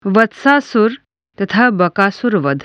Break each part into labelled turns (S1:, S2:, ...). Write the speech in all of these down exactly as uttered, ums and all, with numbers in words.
S1: वत्सासुर तथा बकासुर वध।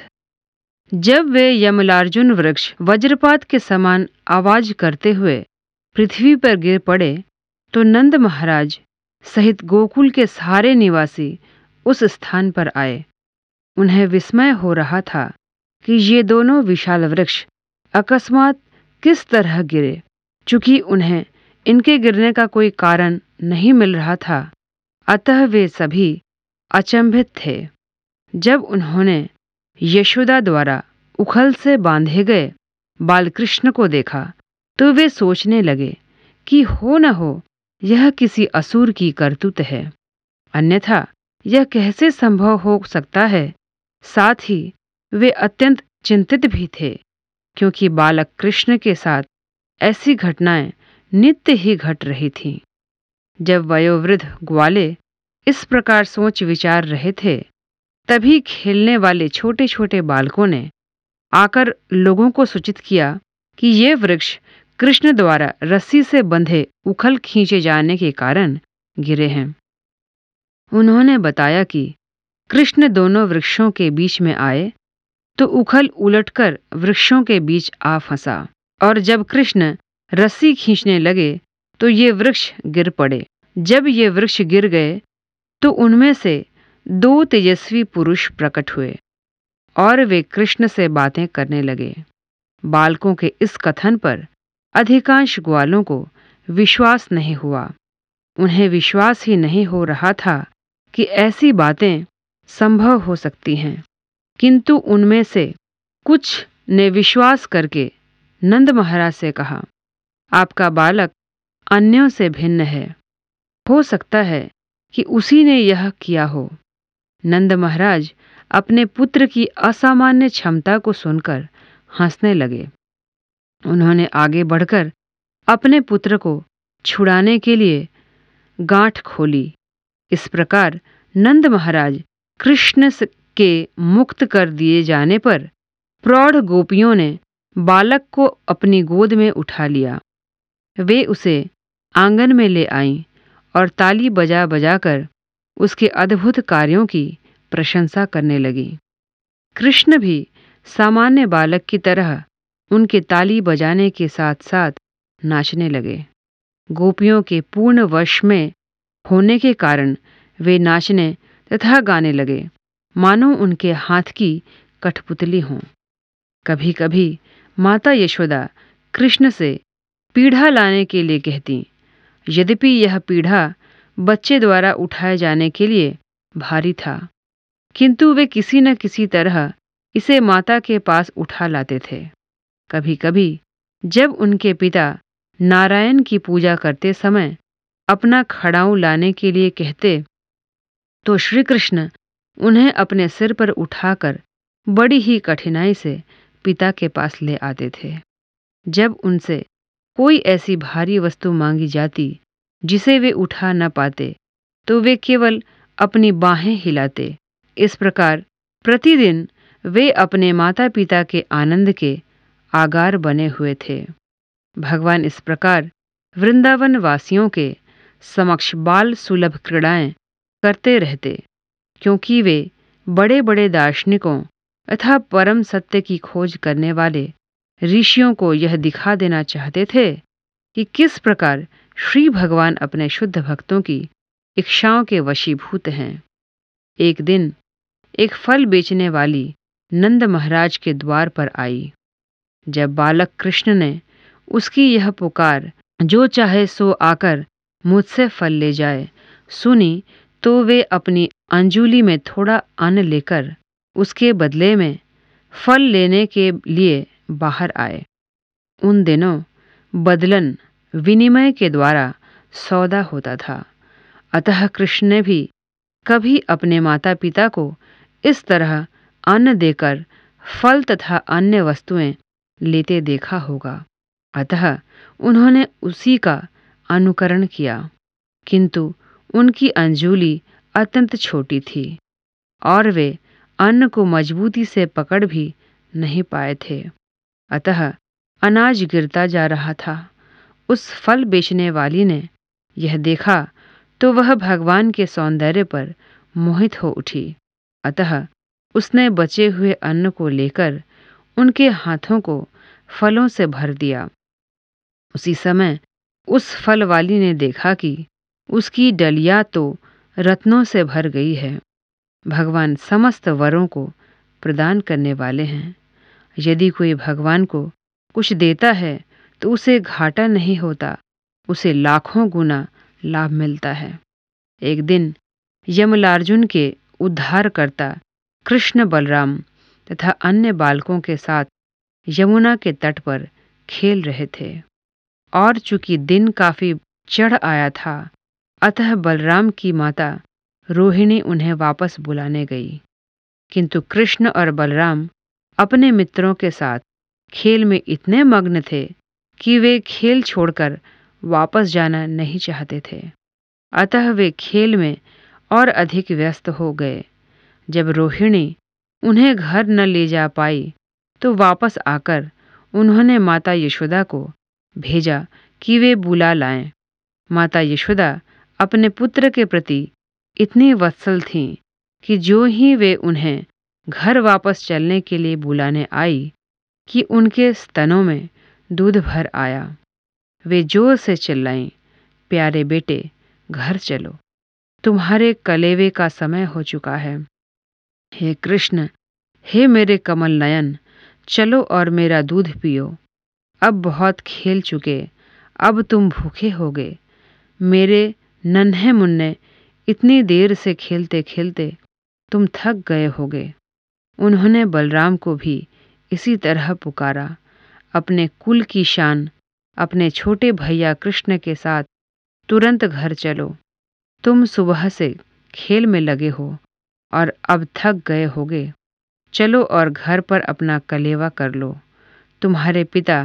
S1: जब वे यमलार्जुन वृक्ष वज्रपात के समान आवाज करते हुए पृथ्वी पर गिर पड़े तो नंद महाराज सहित गोकुल के सारे निवासी उस स्थान पर आए। उन्हें विस्मय हो रहा था कि ये दोनों विशाल वृक्ष अकस्मात किस तरह गिरे। चूंकि उन्हें इनके गिरने का कोई कारण नहीं मिल रहा था, अतः वे सभी अचंभित थे। जब उन्होंने यशोदा द्वारा उखल से बांधे गए बालकृष्ण को देखा तो वे सोचने लगे कि हो न हो यह किसी असुर की करतूत है, अन्यथा यह कैसे संभव हो सकता है। साथ ही वे अत्यंत चिंतित भी थे, क्योंकि बालक कृष्ण के साथ ऐसी घटनाएं नित्य ही घट रही थीं। जब वयोवृद्ध ग्वाले इस प्रकार सोच विचार रहे थे, तभी खेलने वाले छोटे छोटे बालकों ने आकर लोगों को सूचित किया कि ये वृक्ष कृष्ण द्वारा रस्सी से बंधे उखल खींचे जाने के कारण गिरे हैं। उन्होंने बताया कि कृष्ण दोनों वृक्षों के बीच में आए तो उखल उलटकर वृक्षों के बीच आ फंसा, और जब कृष्ण रस्सी खींचने लगे तो ये वृक्ष गिर पड़े। जब ये वृक्ष गिर गए तो उनमें से दो तेजस्वी पुरुष प्रकट हुए और वे कृष्ण से बातें करने लगे। बालकों के इस कथन पर अधिकांश ग्वालों को विश्वास नहीं हुआ। उन्हें विश्वास ही नहीं हो रहा था कि ऐसी बातें संभव हो सकती हैं, किंतु उनमें से कुछ ने विश्वास करके नंद महाराज से कहा, आपका बालक अन्यों से भिन्न है, हो सकता है कि उसी ने यह किया हो। नंद महाराज अपने पुत्र की असामान्य क्षमता को सुनकर हंसने लगे। उन्होंने आगे बढ़कर अपने पुत्र को छुड़ाने के लिए गांठ खोली। इस प्रकार नंद महाराज कृष्ण के मुक्त कर दिए जाने पर प्रौढ़ गोपियों ने बालक को अपनी गोद में उठा लिया। वे उसे आंगन में ले आईं और ताली बजा बजाकर उसके अद्भुत कार्यों की प्रशंसा करने लगी। कृष्ण भी सामान्य बालक की तरह उनके ताली बजाने के साथ साथ नाचने लगे। गोपियों के पूर्ण वश में होने के कारण वे नाचने तथा गाने लगे, मानो उनके हाथ की कठपुतली हों। कभी कभी माता यशोदा कृष्ण से पीढ़ा लाने के लिए कहती, यद्यपि यह पीढ़ा बच्चे द्वारा उठाए जाने के लिए भारी था, किंतु वे किसी न किसी तरह इसे माता के पास उठा लाते थे। कभी कभी जब उनके पिता नारायण की पूजा करते समय अपना खड़ाऊं लाने के लिए कहते, तो श्री कृष्ण उन्हें अपने सिर पर उठाकर बड़ी ही कठिनाई से पिता के पास ले आते थे। जब उनसे कोई ऐसी भारी वस्तु मांगी जाती जिसे वे उठा न पाते, तो वे केवल अपनी बाहें हिलाते। इस प्रकार प्रतिदिन वे अपने माता पिता के आनंद के आगार बने हुए थे। भगवान इस प्रकार वृंदावन वासियों के समक्ष बाल सुलभ क्रीड़ाएं करते रहते, क्योंकि वे बड़े बड़े दार्शनिकों तथा परम सत्य की खोज करने वाले ऋषियों को यह दिखा देना चाहते थे कि किस प्रकार श्री भगवान अपने शुद्ध भक्तों की इच्छाओं के वशीभूत हैं। एक दिन एक फल बेचने वाली नंद महाराज के द्वार पर आई। जब बालक कृष्ण ने उसकी यह पुकार, जो चाहे सो आकर मुझसे फल ले जाए, सुनी, तो वे अपनी अंजुली में थोड़ा अन्न लेकर उसके बदले में फल लेने के लिए बाहर आए। उन दिनों बदलन विनिमय के द्वारा सौदा होता था, अतः कृष्ण ने भी कभी अपने माता पिता को इस तरह अन्न देकर फल तथा अन्य वस्तुएं लेते देखा होगा। अतः उन्होंने उसी का अनुकरण किया, किंतु उनकी अंजुली अत्यंत छोटी थी और वे अन्न को मजबूती से पकड़ भी नहीं पाए थे, अतः अनाज गिरता जा रहा था। उस फल बेचने वाली ने यह देखा तो वह भगवान के सौंदर्य पर मोहित हो उठी अतः उसने बचे हुए अन्न को लेकर उनके हाथों को फलों से भर दिया। उसी समय उस फल वाली ने देखा कि उसकी डलिया तो रत्नों से भर गई है। भगवान समस्त वरों को प्रदान करने वाले हैं। यदि कोई भगवान को कुछ देता है तो उसे घाटा नहीं होता, उसे लाखों गुना लाभ मिलता है। एक दिन यमलार्जुन के उद्धारकर्ता कृष्ण बलराम तथा अन्य बालकों के साथ यमुना के तट पर खेल रहे थे और चूंकि दिन काफी चढ़ आया था, अतः बलराम की माता रोहिणी उन्हें वापस बुलाने गई। किंतु कृष्ण और बलराम अपने मित्रों के साथ खेल में इतने मग्न थे कि वे खेल छोड़कर वापस जाना नहीं चाहते थे। अतः वे खेल में और अधिक व्यस्त हो गए। जब रोहिणी उन्हें घर न ले जा पाई तो वापस आकर उन्होंने माता यशोदा को भेजा कि वे बुला लाएं। माता यशोदा अपने पुत्र के प्रति इतनी वत्सल थीं कि जो ही वे उन्हें घर वापस चलने के लिए बुलाने आई कि उनके स्तनों में दूध भर आया। वे जोर से चिल्लाईं, प्यारे बेटे, घर चलो, तुम्हारे कलेवे का समय हो चुका है। हे कृष्ण, हे मेरे कमल नयन, चलो और मेरा दूध पियो। अब बहुत खेल चुके, अब तुम भूखे होगे। मेरे नन्हे मुन्ने, इतनी देर से खेलते खेलते तुम थक गए होगे। उन्होंने बलराम को भी इसी तरह पुकारा। अपने कुल की शान अपने छोटे भैया कृष्ण के साथ तुरंत घर चलो। तुम सुबह से खेल में लगे हो और अब थक गए होगे। चलो और घर पर अपना कलेवा कर लो। तुम्हारे पिता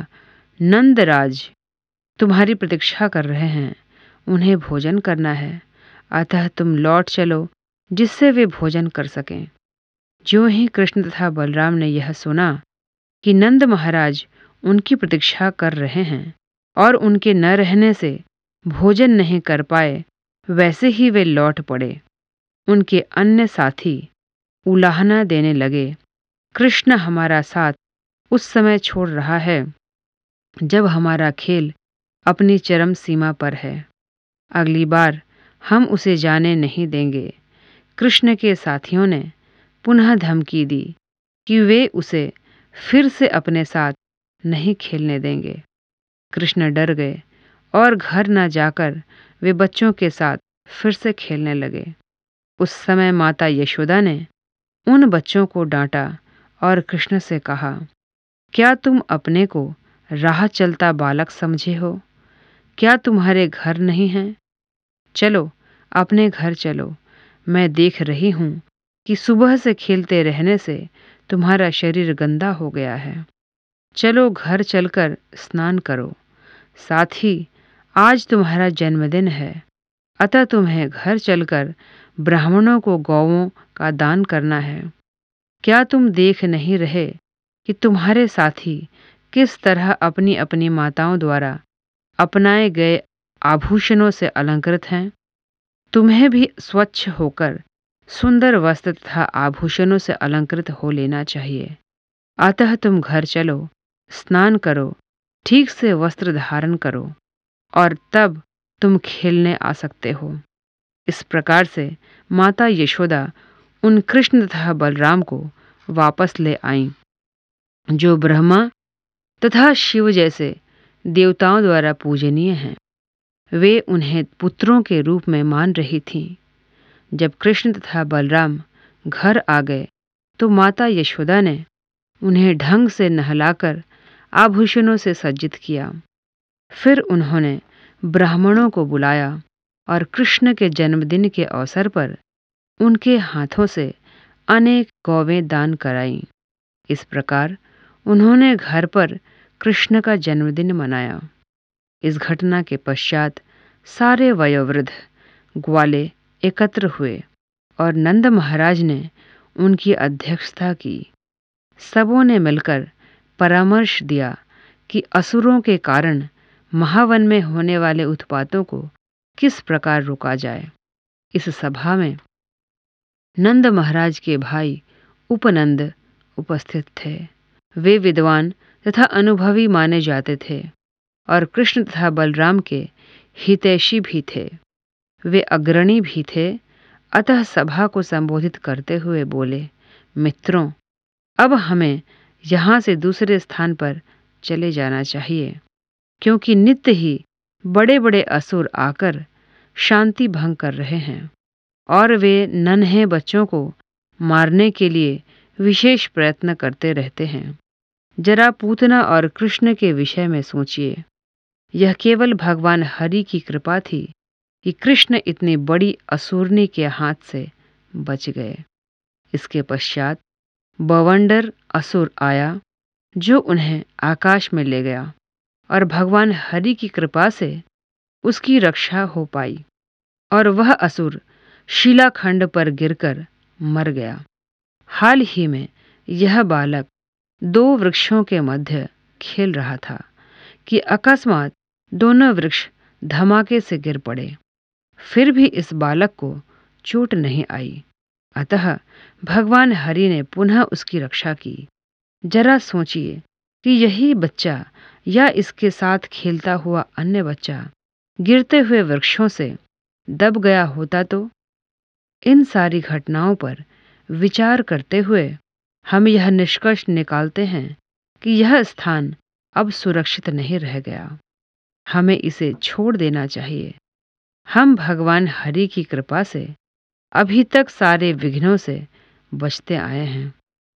S1: नंदराज तुम्हारी प्रतीक्षा कर रहे हैं, उन्हें भोजन करना है, अतः तुम लौट चलो जिससे वे भोजन कर सकें। ज्यों ही कृष्ण तथा बलराम ने यह सुना कि नंद महाराज उनकी प्रतीक्षा कर रहे हैं और उनके न रहने से भोजन नहीं कर पाए, वैसे ही वे लौट पड़े। उनके अन्य साथी उलाहना देने लगे, कृष्ण हमारा साथ उस समय छोड़ रहा है जब हमारा खेल अपनी चरम सीमा पर है। अगली बार हम उसे जाने नहीं देंगे। कृष्ण के साथियों ने पुनः धमकी दी कि वे उसे फिर से अपने साथ नहीं खेलने देंगे। कृष्ण डर गए और घर न जाकर वे बच्चों के साथ फिर से खेलने लगे। उस समय माता यशोदा ने उन बच्चों को डांटा और कृष्ण से कहा, क्या तुम अपने को राह चलता बालक समझे हो? क्या तुम्हारे घर नहीं हैं? चलो अपने घर चलो। मैं देख रही हूं कि सुबह से खेलते रहने से तुम्हारा शरीर गंदा हो गया है। चलो घर चलकर स्नान करो। साथ ही आज तुम्हारा जन्मदिन है, अतः तुम्हें घर चलकर ब्राह्मणों को गौओं का दान करना है। क्या तुम देख नहीं रहे कि तुम्हारे साथी किस तरह अपनी अपनी माताओं द्वारा अपनाए गए आभूषणों से अलंकृत हैं? तुम्हें भी स्वच्छ होकर सुंदर वस्त्र तथा आभूषणों से अलंकृत हो लेना चाहिए। अतः तुम घर चलो, स्नान करो, ठीक से वस्त्र धारण करो और तब तुम खेलने आ सकते हो। इस प्रकार से माता यशोदा उन कृष्ण तथा बलराम को वापस ले आईं, जो ब्रह्मा तथा शिव जैसे देवताओं द्वारा पूजनीय हैं। वे उन्हें पुत्रों के रूप में मान रही थीं। जब कृष्ण तथा बलराम घर आ गए तो माता यशोदा ने उन्हें ढंग से नहलाकर आभूषणों से सज्जित किया। फिर उन्होंने ब्राह्मणों को बुलाया और कृष्ण के जन्मदिन के अवसर पर उनके हाथों से अनेक गौवें दान कराईं। इस प्रकार उन्होंने घर पर कृष्ण का जन्मदिन मनाया। इस घटना के पश्चात सारे वयोवृद्ध ग्वाले एकत्र हुए और नंद महाराज ने उनकी अध्यक्षता की। सबों ने मिलकर परामर्श दिया कि असुरों के कारण महावन में होने वाले उत्पातों को किस प्रकार रोका जाए। इस सभा में नंद महाराज के भाई उपनंद उपस्थित थे। वे विद्वान तथा अनुभवी माने जाते थे और कृष्ण तथा बलराम के हितैषी भी थे। वे अग्रणी भी थे। अतः सभा को संबोधित करते हुए बोले, मित्रों, अब हमें यहाँ से दूसरे स्थान पर चले जाना चाहिए, क्योंकि नित्य ही बड़े बड़े असुर आकर शांति भंग कर रहे हैं और वे नन्हे बच्चों को मारने के लिए विशेष प्रयत्न करते रहते हैं। जरा पूतना और कृष्ण के विषय में सोचिए। यह केवल भगवान हरि की कृपा थी कि कृष्ण इतनी बड़ी असुरनी के हाथ से बच गए। इसके पश्चात बवंडर असुर आया जो उन्हें आकाश में ले गया और भगवान हरि की कृपा से उसकी रक्षा हो पाई और वह असुर शिलाखंड पर गिरकर मर गया। हाल ही में यह बालक दो वृक्षों के मध्य खेल रहा था कि अकस्मात दोनों वृक्ष धमाके से गिर पड़े। फिर भी इस बालक को चोट नहीं आई। अतः भगवान हरि ने पुनः उसकी रक्षा की। जरा सोचिए कि यही बच्चा या इसके साथ खेलता हुआ अन्य बच्चा गिरते हुए वृक्षों से दब गया होता तो। इन सारी घटनाओं पर विचार करते हुए हम यह निष्कर्ष निकालते हैं कि यह स्थान अब सुरक्षित नहीं रह गया। हमें इसे छोड़ देना चाहिए। हम भगवान हरि की कृपा से अभी तक सारे विघ्नों से बचते आए हैं।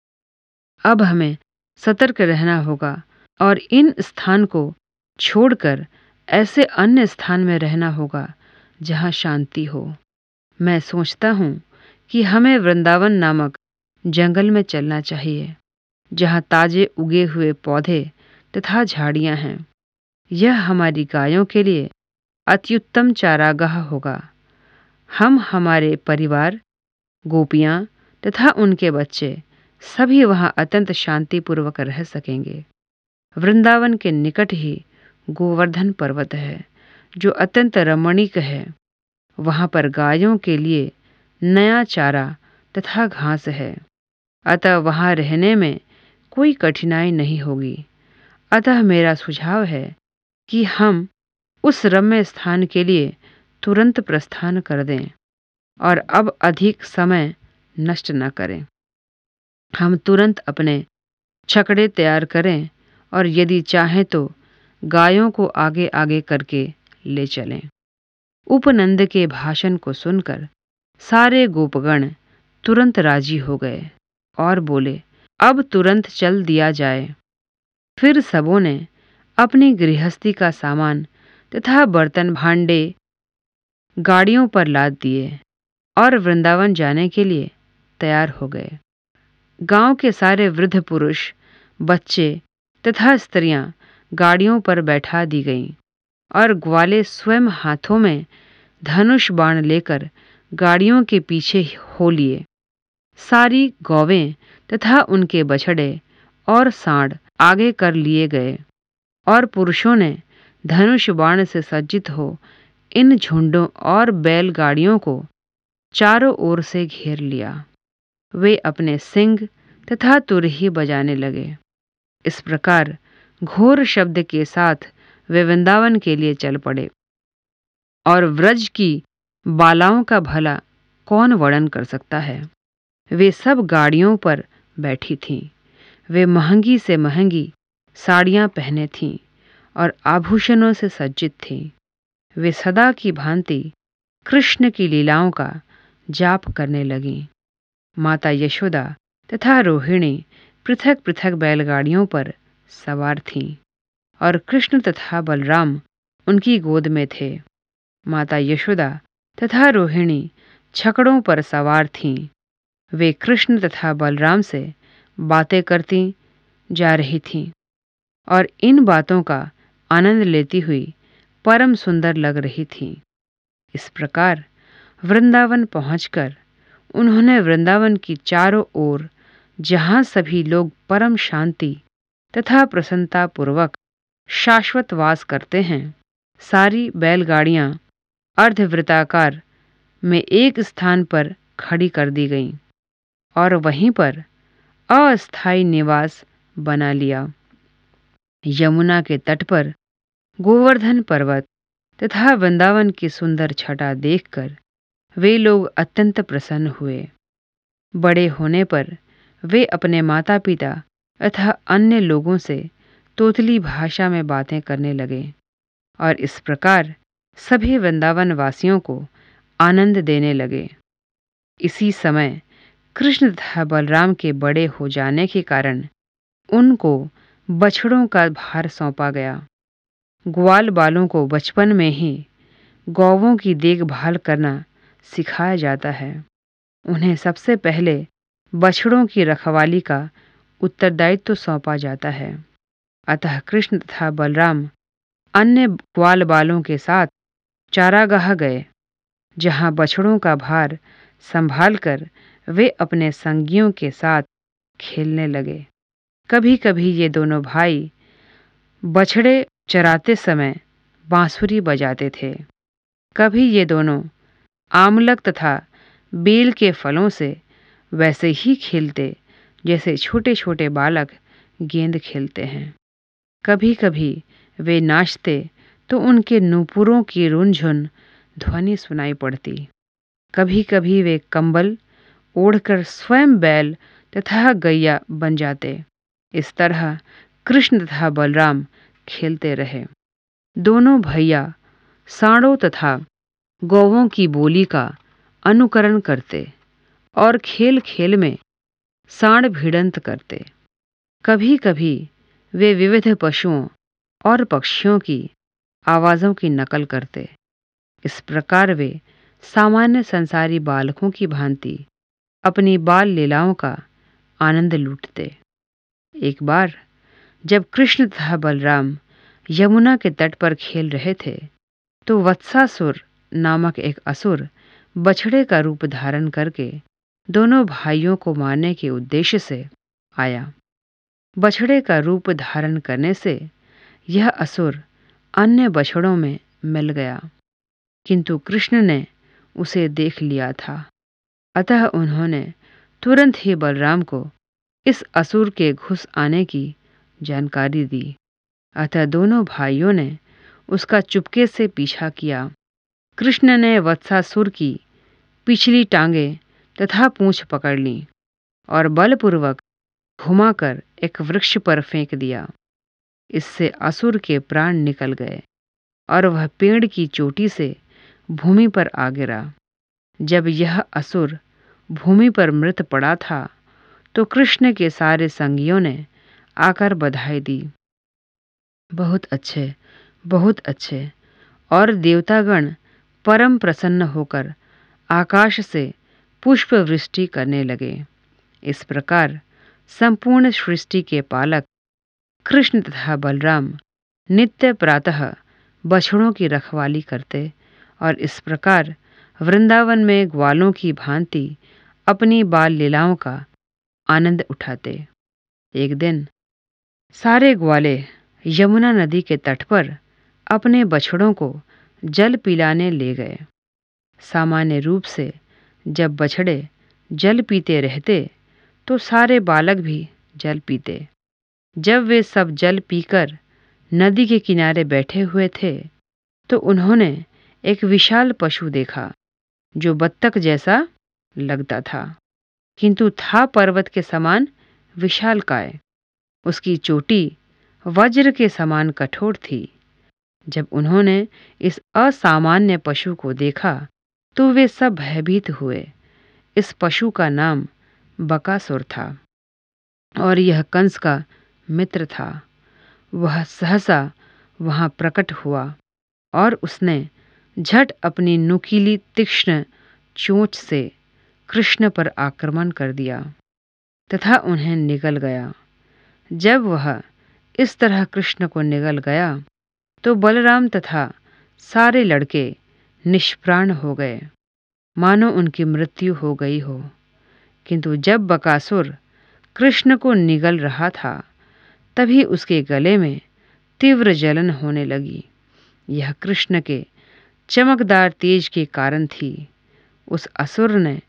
S1: अब हमें सतर्क रहना होगा और इन स्थान को छोड़कर ऐसे अन्य स्थान में रहना होगा जहाँ शांति हो। मैं सोचता हूँ कि हमें वृंदावन नामक जंगल में चलना चाहिए, जहाँ ताजे उगे हुए पौधे तथा झाड़ियाँ हैं। यह हमारी गायों के लिए अत्युत्तम चारागाह होगा। हम, हमारे परिवार, गोपियाँ तथा उनके बच्चे सभी वहाँ अत्यंत शांतिपूर्वक रह सकेंगे। वृंदावन के निकट ही गोवर्धन पर्वत है जो अत्यंत रमणीक है। वहाँ पर गायों के लिए नया चारा तथा घास है, अतः वहाँ रहने में कोई कठिनाई नहीं होगी। अतः मेरा सुझाव है कि हम उस रम्य स्थान के लिए तुरंत प्रस्थान कर दें और अब अधिक समय नष्ट न करें। हम तुरंत अपने छकड़े तैयार करें और यदि चाहें तो गायों को आगे आगे करके ले चलें। उपनंद के भाषण को सुनकर सारे गोपगण तुरंत राजी हो गए और बोले, अब तुरंत चल दिया जाए। फिर सबों ने अपनी गृहस्थी का सामान तथा बर्तन भांडे गाड़ियों पर लाद दिए और वृंदावन जाने के लिए तैयार हो गए। गांव के सारे वृद्ध पुरुष, बच्चे तथा स्त्रियां गाड़ियों पर बैठा दी गईं और ग्वाले स्वयं हाथों में धनुष बाण लेकर गाड़ियों के पीछे हो लिए। सारी गौवें तथा उनके बछड़े और सांड आगे कर लिए गए और पुरुषों ने धनुष बाण से सज्जित हो इन झुंडों और बैलगाड़ियों को चारों ओर से घेर लिया। वे अपने सिंग तथा तुरही बजाने लगे। इस प्रकार घोर शब्द के साथ वे वृंदावन के लिए चल पड़े। और व्रज की बालाओं का भला कौन वर्णन कर सकता है। वे सब गाड़ियों पर बैठी थीं। वे महंगी से महंगी साड़ियां पहने थीं और आभूषणों से सज्जित थीं। वे सदा की भांति कृष्ण की लीलाओं का जाप करने लगीं। माता यशोदा तथा रोहिणी पृथक पृथक बैलगाड़ियों पर सवार थीं और कृष्ण तथा बलराम उनकी गोद में थे। माता यशोदा तथा रोहिणी छकड़ों पर सवार थीं। वे कृष्ण तथा बलराम से बातें करती जा रही थीं और इन बातों का आनंद लेती हुई परम सुंदर लग रही थीं। इस प्रकार वृंदावन पहुंचकर उन्होंने वृंदावन की चारों ओर, जहां सभी लोग परम शांति तथा प्रसन्नता पूर्वक शाश्वत वास करते हैं, सारी बैलगाड़ियां अर्धवृत्ताकार में एक स्थान पर खड़ी कर दी गईं और वहीं पर अस्थायी निवास बना लिया। यमुना के तट पर गोवर्धन पर्वत तथा वृंदावन की सुंदर छटा देखकर वे लोग अत्यंत प्रसन्न हुए। बड़े होने पर वे अपने माता पिता तथा अन्य लोगों से तोतली भाषा में बातें करने लगे और इस प्रकार सभी वृंदावन वासियों को आनंद देने लगे। इसी समय कृष्ण तथा बलराम के बड़े हो जाने के कारण उनको बछड़ों का भार सौंपा गया। ग्वाल बालों को बचपन में ही गौवों की देखभाल करना सिखाया जाता है। उन्हें सबसे पहले बछड़ों की रखवाली का उत्तरदायित्व तो सौंपा जाता है। अतः कृष्ण तथा बलराम अन्य ग्वाल बालों के साथ चारागाह गए, जहां बछड़ों का भार संभालकर वे अपने संगियों के साथ खेलने लगे। कभी कभी ये दोनों भाई बछड़े चराते समय बांसुरी बजाते थे। कभी ये दोनों आमलक तथा बेल के फलों से वैसे ही खेलते जैसे छोटे छोटे बालक गेंद खेलते हैं। कभी कभी वे नाचते तो उनके नूपुरों की रुनझुन ध्वनि सुनाई पड़ती। कभी कभी वे कंबल ओढ़कर स्वयं बैल तथा गैया बन जाते। इस तरह कृष्ण तथा बलराम खेलते रहे। दोनों भैया सांडों तथा गौवों की बोली का अनुकरण करते और खेल खेल में सांड भिड़ंत करते। कभी कभी वे विविध पशुओं और पक्षियों की आवाज़ों की नकल करते। इस प्रकार वे सामान्य संसारी बालकों की भांति अपनी बाल लीलाओं का आनंद लूटते। एक बार जब कृष्ण तथा बलराम यमुना के तट पर खेल रहे थे, तो वत्सासुर नामक एक असुर बछड़े का रूप धारण करके दोनों भाइयों को मारने के उद्देश्य से आया। बछड़े का रूप धारण करने से यह असुर अन्य बछड़ों में मिल गया, किंतु कृष्ण ने उसे देख लिया था। अतः उन्होंने तुरंत ही बलराम को इस असुर के घुस आने की जानकारी दी। अतः दोनों भाइयों ने उसका चुपके से पीछा किया। कृष्ण ने वत्सासुर की पिछली टांगें तथा पूंछ पकड़ ली और बलपूर्वक घुमाकर एक वृक्ष पर फेंक दिया। इससे असुर के प्राण निकल गए और वह पेड़ की चोटी से भूमि पर आ गिरा। जब यह असुर भूमि पर मृत पड़ा था, तो कृष्ण के सारे संगियों ने आकर बधाई दी। बहुत अच्छे, बहुत अच्छे। और देवतागण परम प्रसन्न होकर आकाश से पुष्प वृष्टि करने लगे। इस प्रकार संपूर्ण सृष्टि के पालक कृष्ण तथा बलराम नित्य प्रातः बछड़ों की रखवाली करते और इस प्रकार वृंदावन में ग्वालों की भांति अपनी बाल लीलाओं का आनंद उठाते। एक दिन सारे ग्वाले यमुना नदी के तट पर अपने बछड़ों को जल पिलाने ले गए। सामान्य रूप से जब बछड़े जल पीते रहते, तो सारे बालक भी जल पीते। जब वे सब जल पीकर नदी के किनारे बैठे हुए थे, तो उन्होंने एक विशाल पशु देखा जो बत्तख जैसा लगता था, किंतु था पर्वत के समान विशालकाय। उसकी चोटी वज्र के समान कठोर थी। जब उन्होंने इस असामान्य पशु को देखा, तो वे सब भयभीत हुए। इस पशु का नाम बकासुर था और यह कंस का मित्र था। वह सहसा वहां प्रकट हुआ और उसने झट अपनी नुकीली तीक्ष्ण चोंच से कृष्ण पर आक्रमण कर दिया तथा उन्हें निगल गया। जब वह इस तरह कृष्ण को निगल गया, तो बलराम तथा सारे लड़के निष्प्राण हो गए, मानो उनकी मृत्यु हो गई हो। किंतु जब बकासुर कृष्ण को निगल रहा था, तभी उसके गले में तीव्र जलन होने लगी। यह कृष्ण के चमकदार तेज के कारण थी। उस असुर ने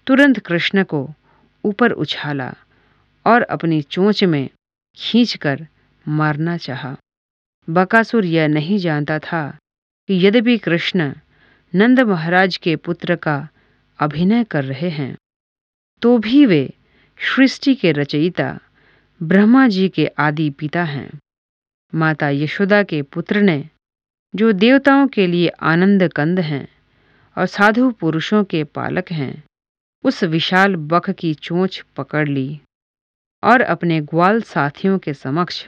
S1: तुरंत कृष्ण को ऊपर उछाला और अपनी चोंच में खींचकर मारना चाहा। बकासुर यह नहीं जानता था कि यद्यपि कृष्ण नंद महाराज के पुत्र का अभिनय कर रहे हैं, तो भी वे सृष्टि के रचयिता ब्रह्मा जी के आदि पिता हैं। माता यशोदा के पुत्र ने, जो देवताओं के लिए आनंद कंद हैं और साधु पुरुषों के पालक हैं, उस विशाल बक की चोंच पकड़ ली और अपने ग्वाल साथियों के समक्ष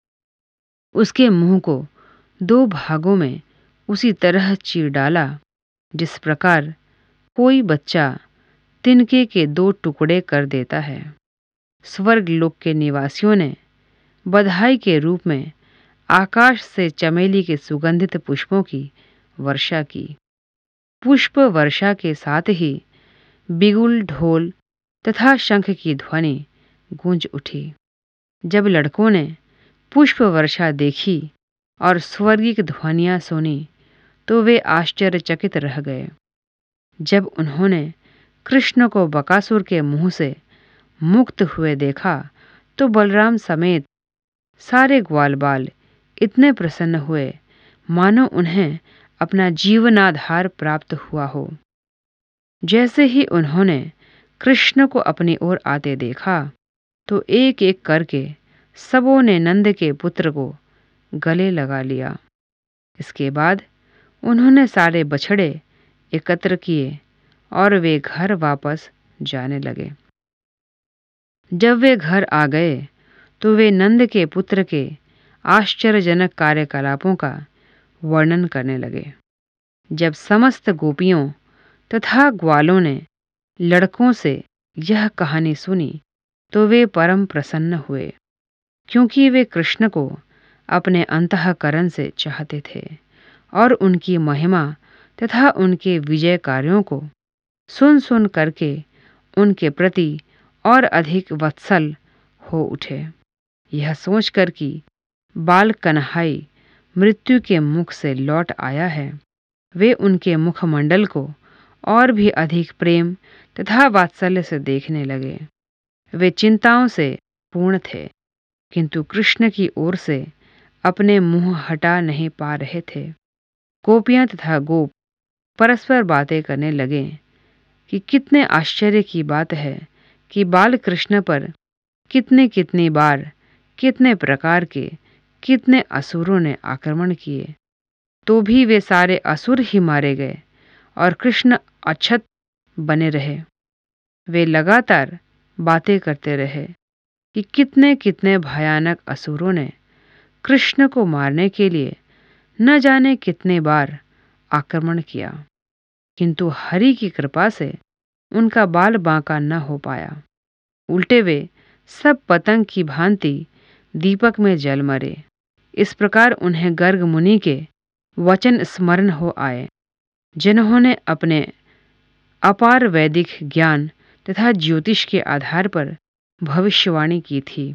S1: उसके मुंह को दो भागों में उसी तरह चीर डाला जिस प्रकार कोई बच्चा तिनके के दो टुकड़े कर देता है। स्वर्ग लोक के निवासियों ने बधाई के रूप में आकाश से चमेली के सुगंधित पुष्पों की वर्षा की। पुष्प वर्षा के साथ ही बिगुल, ढोल तथा शंख की ध्वनि गूंज उठी। जब लड़कों ने पुष्प वर्षा देखी और स्वर्गिक ध्वनियां सुनी, तो वे आश्चर्यचकित रह गए। जब उन्होंने कृष्ण को बकासुर के मुंह से मुक्त हुए देखा, तो बलराम समेत सारे ग्वाल बाल इतने प्रसन्न हुए मानो उन्हें अपना जीवनाधार प्राप्त हुआ हो। जैसे ही उन्होंने कृष्ण को अपनी ओर आते देखा, तो एक एक करके सबों ने नंद के पुत्र को गले लगा लिया। इसके बाद उन्होंने सारे बछड़े एकत्र किए और वे घर वापस जाने लगे। जब वे घर आ गए, तो वे नंद के पुत्र के आश्चर्यजनक कार्यकलापों का वर्णन करने लगे। जब समस्त गोपियों तथा ग्वालों ने लड़कों से यह कहानी सुनी, तो वे परम प्रसन्न हुए, क्योंकि वे कृष्ण को अपने अंतःकरण से चाहते थे और उनकी महिमा तथा उनके विजय कार्यों को सुन सुन करके उनके प्रति और अधिक वत्सल हो उठे। यह सोचकर कि बाल कन्हाई मृत्यु के मुख से लौट आया है, वे उनके मुखमंडल को और भी अधिक प्रेम तथा वात्सल्य से देखने लगे। वे चिंताओं से पूर्ण थे, किंतु कृष्ण की ओर से अपने मुंह हटा नहीं पा रहे थे। गोपियां तथा गोप परस्पर बातें करने लगे कि कितने आश्चर्य की बात है कि बाल कृष्ण पर कितने कितनी बार कितने प्रकार के कितने असुरों ने आक्रमण किए, तो भी वे सारे असुर ही मारे गए और कृष्ण अक्षत बने रहे। वे लगातार बातें करते रहे कि कितने कितने भयानक असुरों ने कृष्ण को मारने के लिए न जाने कितने बार आक्रमण किया, किंतु हरि की कृपा से उनका बाल बांका न हो पाया। उल्टे वे सब पतंग की भांति दीपक में जल मरे। इस प्रकार उन्हें गर्ग मुनि के वचन स्मरण हो आए, जिन्होंने अपने अपार वैदिक ज्ञान तथा ज्योतिष के आधार पर भविष्यवाणी की थी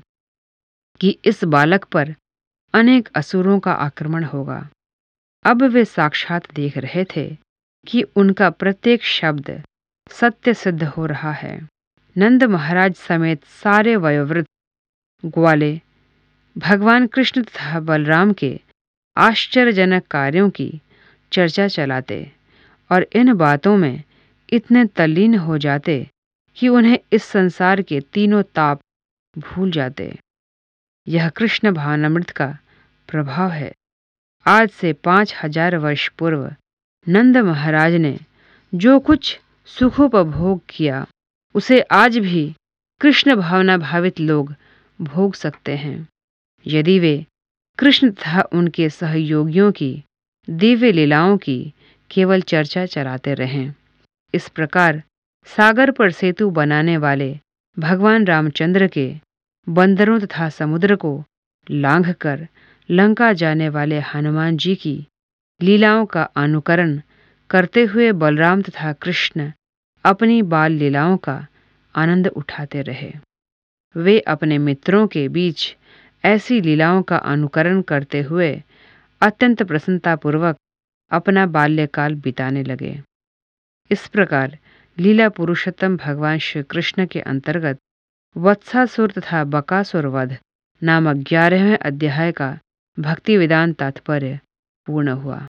S1: कि इस बालक पर अनेक असुरों का आक्रमण होगा। अब वे साक्षात देख रहे थे कि उनका प्रत्येक शब्द सत्य सिद्ध हो रहा है। नंद महाराज समेत सारे वयोवृद्ध ग्वाले भगवान कृष्ण तथा बलराम के आश्चर्यजनक कार्यों की चर्चा चलाते और इन बातों में इतने तल्लीन हो जाते कि उन्हें इस संसार के तीनों ताप भूल जाते। यह कृष्ण भावनामृत का प्रभाव है। आज से पांच हजार वर्ष पूर्व नंद महाराज ने जो कुछ सुखोपभोग किया, उसे आज भी कृष्ण भावना भावित लोग भोग सकते हैं, यदि वे कृष्ण तथा उनके सहयोगियों की दिव्य लीलाओं की केवल चर्चा चलाते रहें। इस प्रकार सागर पर सेतु बनाने वाले भगवान रामचंद्र के बंदरों तथा समुद्र को लांघकर लंका जाने वाले हनुमान जी की लीलाओं का अनुकरण करते हुए बलराम तथा कृष्ण अपनी बाल लीलाओं का आनंद उठाते रहे। वे अपने मित्रों के बीच ऐसी लीलाओं का अनुकरण करते हुए अत्यंत प्रसन्नतापूर्वक अपना बाल्यकाल बिताने लगे। इस प्रकार लीला पुरुषोत्तम भगवान श्री कृष्ण के अंतर्गत वत्सासुर तथा बकासुर वध नामक ग्यारहवें अध्याय का भक्ति वेदांत तात्पर्य पूर्ण हुआ।